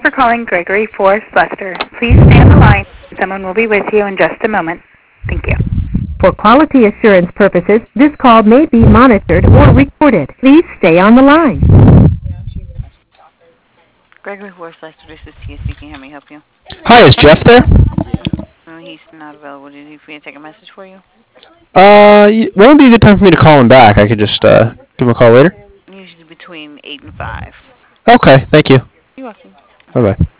for calling Gregory Forest Lester. Please stay on the line. Someone will be with you in just a moment. Thank you. For quality assurance purposes, this call may be monitored or recorded. Please stay on the line. Gregory Forest Lester, this is Tia speaking. How may I help you? Hi, is Jeff there? No, he's not available. Did he for me to take a message for you? When would be a good time for me to call him back? I could just give him a call later. Usually between 8 and 5. Okay, thank you. You're welcome. Bye-bye.